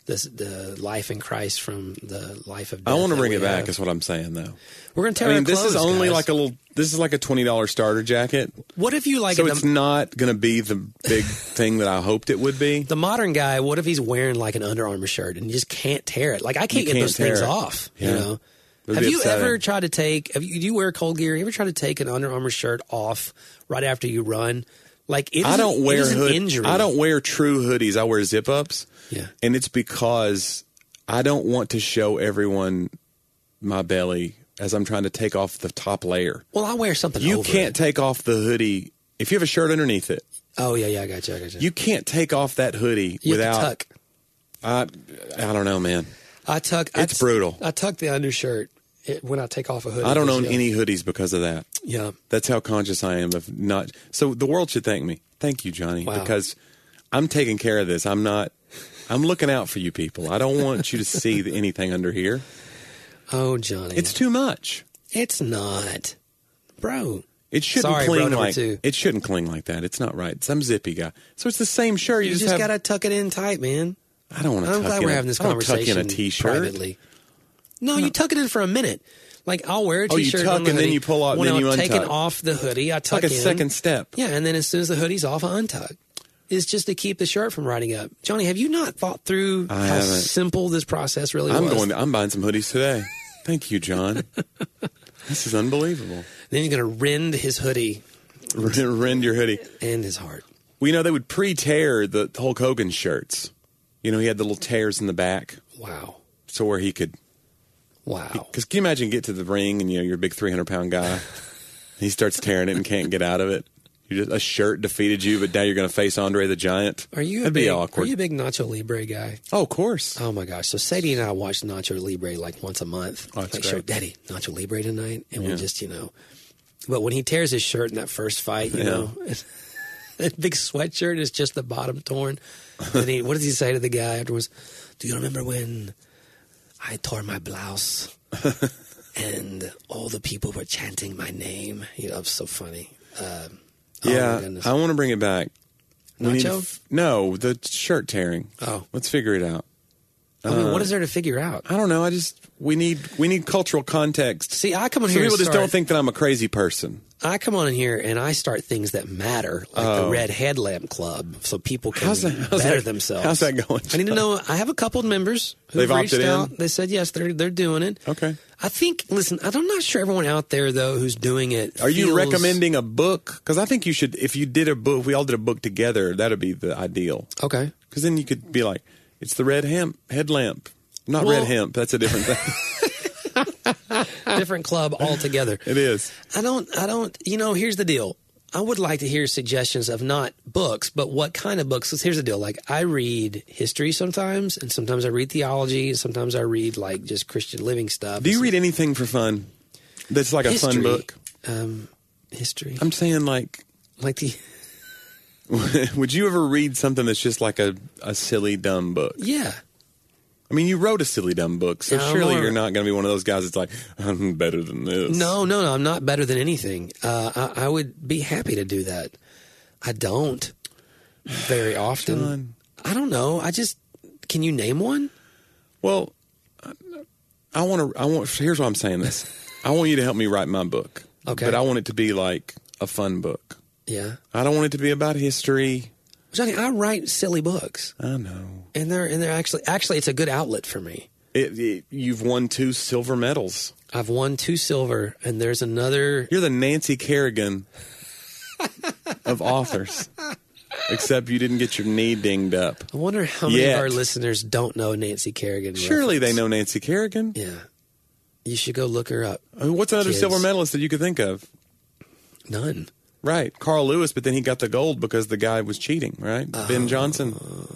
the life in Christ from the life of death. I want to bring it back, is what I'm saying, though. We're going to tear our clothes, this is only guys. like a little. This is like a $20 starter jacket. What if you like? So it's not going to be the big thing that I hoped it would be. The modern guy. What if he's wearing like an Under Armour shirt and you just can't tear it? Like I can't get those things off. Yeah. You know. Have you ever tried to take? Do you wear cold gear? You ever tried to take an Under Armour shirt off right after you run? Like I don't wear injury. I don't wear true hoodies. I wear zip ups. Yeah, and it's because I don't want to show everyone my belly as I'm trying to take off the top layer. Well, I wear something. You over can't take off the hoodie if you have a shirt underneath it. Oh yeah, I got you. You can't take off that hoodie without tuck. I don't know, man. It's brutal. I tuck the undershirt when I take off a hoodie. I don't own any hoodies because of that. Yeah. That's how conscious I am of not. So the world should thank me. Thank you, Johnny, because I'm taking care of this. I'm looking out for you people. I don't want you to see anything under here. Oh, Johnny. It's too much. It's not. Bro. It shouldn't cling like it shouldn't cling like that. It's not right. Some zippy guy. So it's the same shirt. You just got to tuck it in tight, man. I don't want to tuck in. I'm glad we're having this conversation tuck in a t-shirt. Privately. No, you tuck it in for a minute. Like I'll wear a t-shirt. You tuck and then you pull out, when then you I'm untuck. taking off the hoodie, I tuck in. It's like a second step. Yeah, and then as soon as the hoodie's off, I untuck. It's just to keep the shirt from riding up. Johnny, have you not thought through how simple this process really was? I'm buying some hoodies today. Thank you, John. This is unbelievable. Then you're going to rend his hoodie. Rend your hoodie. And his heart. Well, they would pre-tear the Hulk Hogan shirts. He had the little tears in the back. Wow. So where he could... Wow. Because can you imagine get to the ring and you're a big 300-pound guy. He starts tearing it and can't get out of it. A shirt defeated you, but now you're going to face Andre the Giant. That'd be awkward. Are you a big Nacho Libre guy? Oh, of course. Oh, my gosh. So Sadie and I watch Nacho Libre like once a month. Oh, that's like, great. show Daddy, Nacho Libre tonight. And we just, But when he tears his shirt in that first fight, you know, that big sweatshirt is just the bottom torn. And what does he say to the guy afterwards? Do you remember when I tore my blouse and all the people were chanting my name? It's so funny. I want to bring it back. Nacho? No, the shirt tearing. Oh. Let's figure it out. I mean, what is there to figure out? I don't know. We need cultural context. See, I come on Some here. People just don't think that I'm a crazy person. I come on in here and I start things that matter, like the Red Headlamp Club, so people can better themselves. How's that going? I need to know. I have a couple of members who've reached opted out. in? They said yes, they're doing it. Okay. I think. Listen, I'm not sure everyone out there though who's doing it. Are you recommending a book? Because I think you should. If you did a book, if we all did a book together, that'd be the ideal. Okay. Because then you could be like, it's the Red Headlamp, not Red Hemp. That's a different thing. Different club altogether. It is. I don't, here's the deal. I would like to hear suggestions of not books, but what kind of books. Because here's the deal. Like, I read history sometimes, and sometimes I read theology, and sometimes I read, like, just Christian living stuff. Do you read anything for fun? That's like a fun book? History. I'm saying, like the... Would you ever read something that's just like a silly, dumb book? Yeah. I mean, you wrote a silly, dumb book, so surely you're not going to be one of those guys that's like, I'm better than this. No, I'm not better than anything. I would be happy to do that. I don't very often. John. I don't know. Can you name one? Well, here's why I'm saying this. I want you to help me write my book. Okay. But I want it to be like a fun book. Yeah. I don't want it to be about history. Johnny, I write silly books. I know. And they're actually it's a good outlet for me. You've won 2 silver medals. I've won 2 silver, and there's another. You're the Nancy Kerrigan of authors. Except you didn't get your knee dinged up. I wonder how many of our listeners don't know Nancy Kerrigan. Surely reference. they know Nancy Kerrigan. Yeah. You should go look her up. What's another silver medalist that you could think of? None. Right. Carl Lewis, but then he got the gold because the guy was cheating, right? Ben Johnson.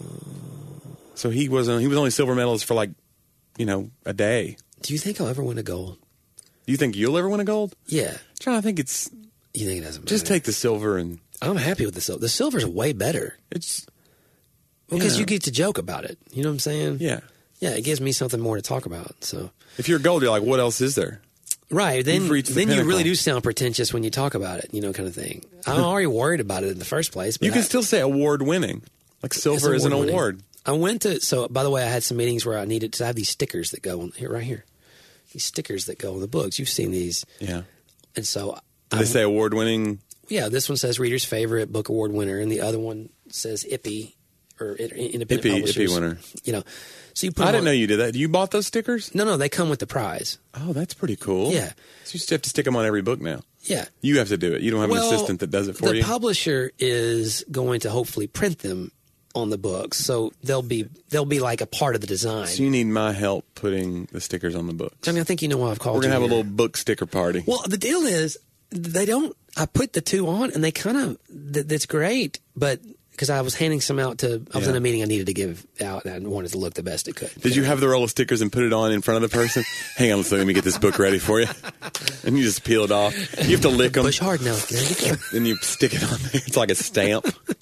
So he was only silver medalist for like, a day. Do you think I'll ever win a gold? Do you think you'll ever win a gold? Yeah. John, I think it's... You think it doesn't matter? Just take the silver and... I'm happy with the silver. The silver's way better. It's... Because you get to joke about it. You know what I'm saying? Yeah. Yeah, it gives me something more to talk about. So if you're gold, you're like, what else is there? Right. Then you pinnacle. really do sound pretentious when you talk about it, kind of thing. I'm already worried about it in the first place. But you can still say award-winning. Like silver is an award. I went to... So, by the way, I had some meetings where I needed to have these stickers that go on... Here, right here. These stickers that go on the books. You've seen these. Yeah. And so... Do they say award-winning? Yeah, this one says Reader's Favorite Book Award Winner, and the other one says IPPY, or Independent Publishers. IPPY winner. So you put I didn't know you did that. You bought those stickers? No, they come with the prize. Oh, that's pretty cool. Yeah. So you just have to stick them on every book now. Yeah. You have to do it. You don't have an assistant that does it for you? The publisher is going to hopefully print them on the books, so they'll be like a part of the design. So you need my help putting the stickers on the books. Johnny, I think you know why I've called you. We're going to have here. a little book sticker party. Well, the deal is, they don't... I put the 2 on, and they kind of... That's great, but... Because I was handing some out to... I was in a meeting I needed to give out, and I wanted to look the best it could. Did you have the roll of stickers and put it on in front of the person? Hang on, let me get this book ready for you. And you just peel it off. You have to lick them. Push hard now. There you go. Then you stick it on there. It's like a stamp.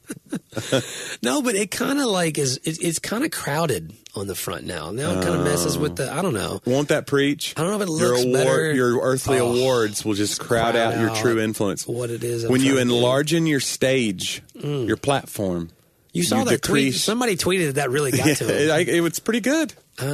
No, but it kind of like is... It's kind of crowded on the front now. Now it kind of messes with the... I don't know. Won't that preach? I don't know if it looks better. Your earthly awards will just crowd out your true influence. What it is. When you enlarge your stage, your platform... You saw that tweet. Somebody tweeted that really got to him. It was pretty good.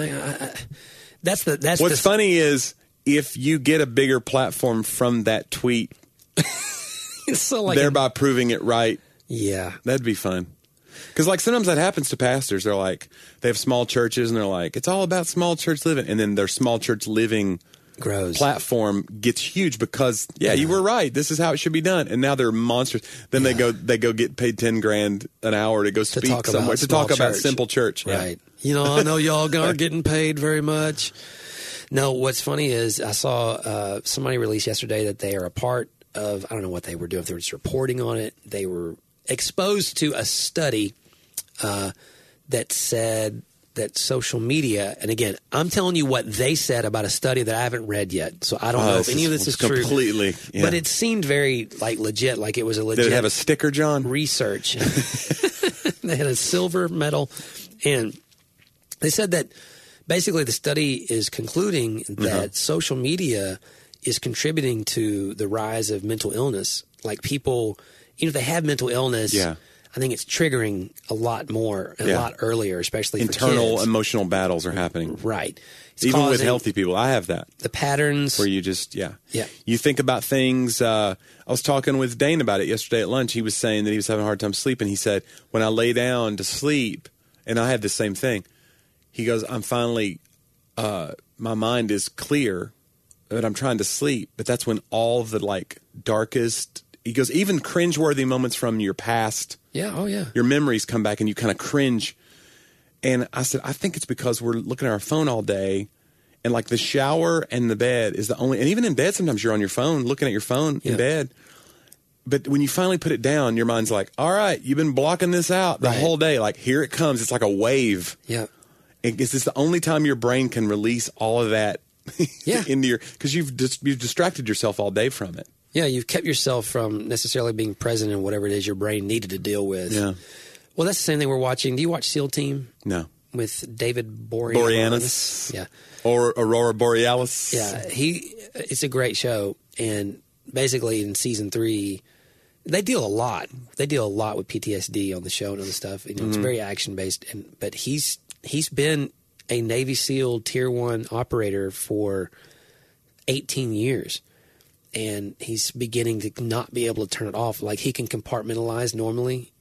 What's funny is if you get a bigger platform from that tweet, thereby proving it right. Yeah, that'd be fun. Because sometimes that happens to pastors. They're like, they have small churches and they're like, it's all about small church living, and then their small church living grows. Platform gets huge because you were right. This is how it should be done. And now they're monsters. Then they go get paid $10,000 an hour to go speak somewhere to talk about simple church. Right. Yeah. I know y'all aren't getting paid very much. No, what's funny is I saw somebody release yesterday that they are a part of, I don't know what they were doing. If they were just reporting on it. They were exposed to a study that said that social media, and again, I'm telling you what they said about a study that I haven't read yet, so I don't know if any of this is true. Completely, yeah. But it seemed very legit, like it was a legit. Did it have a sticker, John? Research. They had a silver medal, and they said that basically the study is concluding that social media is contributing to the rise of mental illness. Like people, if they have mental illness. Yeah. I think it's triggering a lot more, a lot earlier, especially internal for kids. Emotional battles are happening. Right. It's even with healthy people. I have that. The patterns. Where you just, you think about things. I was talking with Dane about it yesterday at lunch. He was saying that he was having a hard time sleeping. He said, when I lay down to sleep, and I had the same thing, he goes, I'm finally, my mind is clear, but I'm trying to sleep. But that's when all the darkest, he goes, even cringeworthy moments from your past. Yeah. Oh, yeah. Your memories come back and you kind of cringe. And I said, I think it's because we're looking at our phone all day, and the shower and the bed is the only, and even in bed, sometimes you're on your phone, looking at your phone in bed. But when you finally put it down, your mind's like, all right, you've been blocking this out the whole day. Here it comes. It's like a wave. Yeah. Is this the only time your brain can release all of that into your, because you've distracted yourself all day from it. Yeah. You've kept yourself from necessarily being present in whatever it is your brain needed to deal with. Yeah. Well, that's the same thing we're watching. Do you watch SEAL Team? No. With David Boreanaz? Yeah. Or Aurora Borealis? Yeah. It's a great show. And basically in season 3, they deal a lot. They deal a lot with PTSD on the show and other stuff. It's very action-based. But he's been a Navy SEAL Tier 1 operator for 18 years. And he's beginning to not be able to turn it off. He can compartmentalize normally.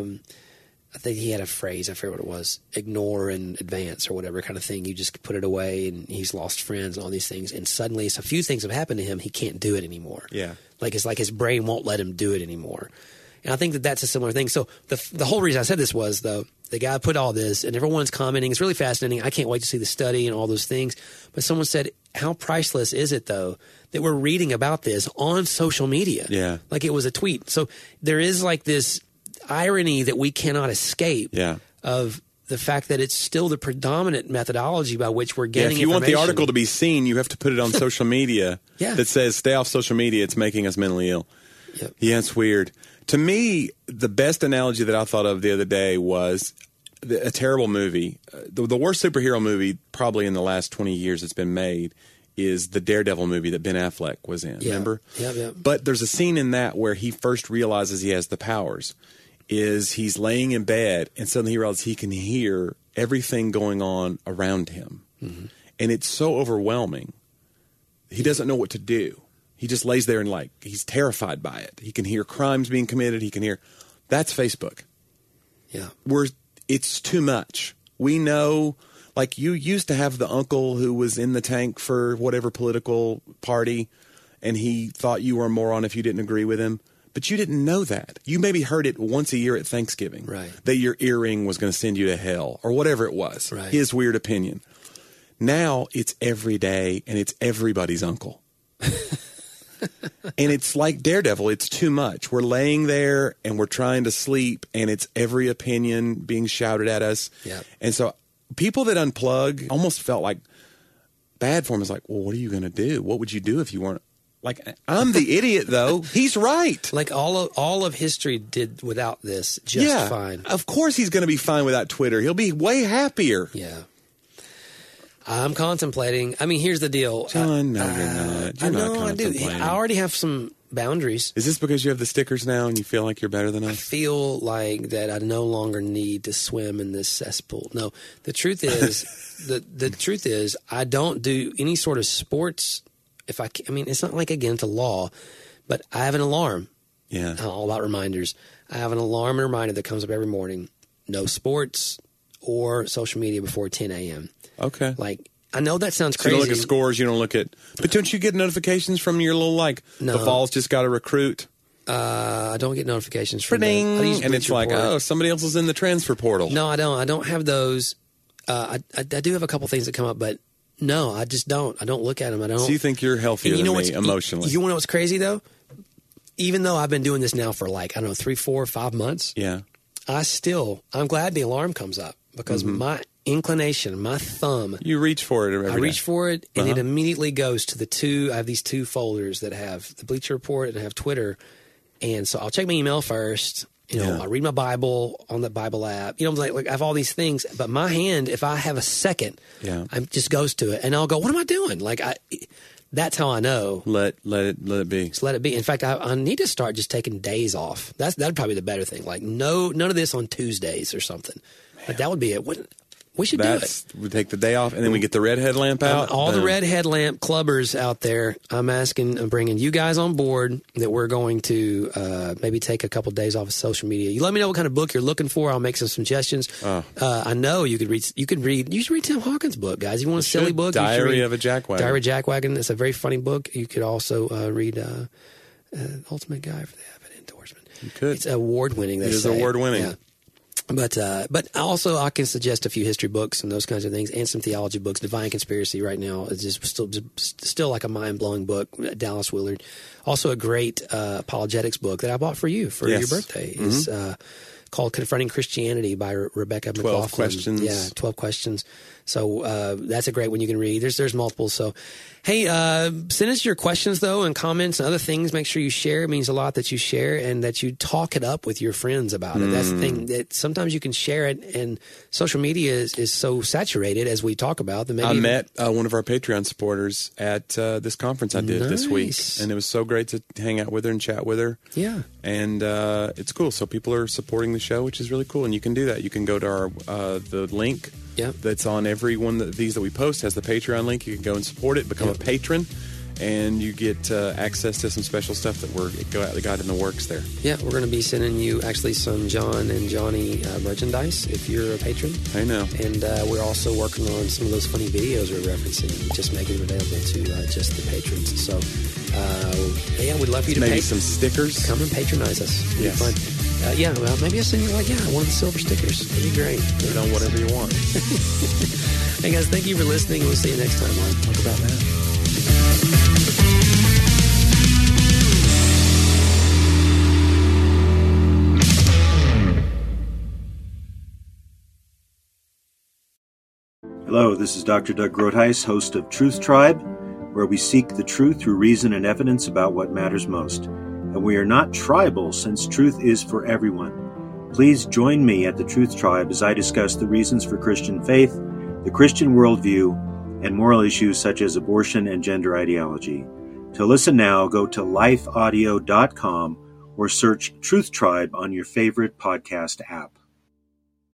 I think he had a phrase, I forget what it was, ignore and advance or whatever kind of thing. You just put it away, and he's lost friends and all these things. And suddenly, a few things have happened to him. He can't do it anymore. Yeah. It's like his brain won't let him do it anymore. And I think that's a similar thing. So the whole reason I said this was, though, the guy put all this, and everyone's commenting. It's really fascinating. I can't wait to see the study and all those things. But someone said, how priceless is it, though, that we're reading about this on social media? Yeah. It was a tweet. So there is this irony that we cannot escape of the fact that it's still the predominant methodology by which we're getting if you want the article to be seen, you have to put it on social media that says, stay off social media, it's making us mentally ill. Yep. Yeah, it's weird. To me, the best analogy that I thought of the other day was a terrible movie. The worst superhero movie probably in the last 20 years that's been made is the Daredevil movie that Ben Affleck was in, remember? Yeah. But there's a scene in that where he first realizes he has the powers. He's laying in bed, and suddenly he realizes he can hear everything going on around him. Mm-hmm. And it's so overwhelming. He doesn't know what to do. He just lays there and he's terrified by it. He can hear crimes being committed. He can hear. That's Facebook. Yeah. It's too much. We know, you used to have the uncle who was in the tank for whatever political party, and he thought you were a moron if you didn't agree with him. But you didn't know that. You maybe heard it once a year at Thanksgiving. Right. That your earring was going to send you to hell or whatever it was. Right. His weird opinion. Now it's every day and it's everybody's uncle. And it's like Daredevil. It's too much. We're laying there and we're trying to sleep and it's every opinion being shouted at us. Yep. And so people that unplug almost felt bad for them. It's well, what are you going to do? What would you do if you weren't? I'm the idiot, though. He's right. All of history did without this just fine. Of course he's going to be fine without Twitter. He'll be way happier. Yeah. I'm contemplating. I mean, here's the deal. John, no, you're not. You're not contemplating. I do. I already have some boundaries. Is this because you have the stickers now and you feel like you're better than us? I feel like that I no longer need to swim in this cesspool. No, the truth is, the truth is, I don't do any sort of sports. I mean, it's not against the law, but I have an alarm. Yeah. All about reminders. I have an alarm and reminder that comes up every morning. No sports or social media before 10 a.m. Okay. I know that sounds So crazy. you don't look at scores. You don't look at. But don't you get notifications from your little No. the Vols just got a recruit? I don't get notifications from Ding, that. I use and it's Bleacher Report. somebody else is in the transfer portal. No, I don't. I don't have those. I do have a couple things that come up, but no, I just don't. I don't look at them. I don't. So you think you're healthier than me emotionally? You know what's crazy though? Even though I've been doing this now for 3, 4, 5 months. Yeah. I'm glad the alarm comes up because my inclination, my thumb. You reach for it every day. I reach for it, and it immediately goes to I have these 2 folders that have the Bleacher Report and I have Twitter. And so I'll check my email first. I read my Bible on the Bible app. I have all these things. But my hand, if I have a second, it just goes to it. And I'll go, what am I doing? that's how I know. Let it be. Just let it be. In fact, I need to start just taking days off. That'd probably be the better thing. Like none of this on Tuesdays or something. Like that would be it. We should do it. We take the day off, and then we get the red headlamp out. All the red headlamp clubbers out there, I'm bringing you guys on board that we're going to maybe take a couple days off of social media. You let me know what kind of book you're looking for. I'll make some suggestions. I know you should read Tim Hawkins' book, guys. You want a silly book? Diary of a Jackwagon. Diary of a Jackwagon. It's a very funny book. You could also read Ultimate Guide for the Avid Endorsement. You could. It's award-winning. It is award-winning. Yeah. But also I can suggest a few history books and those kinds of things, and some theology books. Divine Conspiracy right now is just still like a mind-blowing book. Dallas Willard. Also a great apologetics book that I bought for you for your birthday is called Confronting Christianity by Rebecca McLaughlin. 12 questions. Yeah, 12 questions. So that's a great one you can read. There's multiple. So, hey, send us your questions, though, and comments and other things. Make sure you share. It means a lot that you share and that you talk it up with your friends about it. That's the thing. That sometimes you can share it, and social media is so saturated, as we talk about. That maybe I met one of our Patreon supporters at this conference I did this week, and it was so great to hang out with her and chat with her. Yeah. And it's cool. So people are supporting the show, which is really cool. And you can do that. You can go to our the link. Yep. That's on every one of these that we post has the Patreon link. You can go and support it, become a patron, and you get access to some special stuff that got in the works there. Yeah, we're going to be sending you actually some John and Johnny merchandise if you're a patron. I know. And we're also working on some of those funny videos we're referencing, just making them available to just the patrons. So, we'd love you to maybe some stickers. Come and patronize us. It'll yes. be fun. Well, maybe I'll send you one of the silver stickers. That'd be great. Put it on whatever you want. Hey, guys, thank you for listening. We'll see you next time on Talk About That. Hello, this is Dr. Doug Groothuis, host of Truth Tribe, where we seek the truth through reason and evidence about what matters most. And we are not tribal, since truth is for everyone. Please join me at the Truth Tribe as I discuss the reasons for Christian faith, the Christian worldview, and moral issues such as abortion and gender ideology. To listen now, go to lifeaudio.com or search Truth Tribe on your favorite podcast app.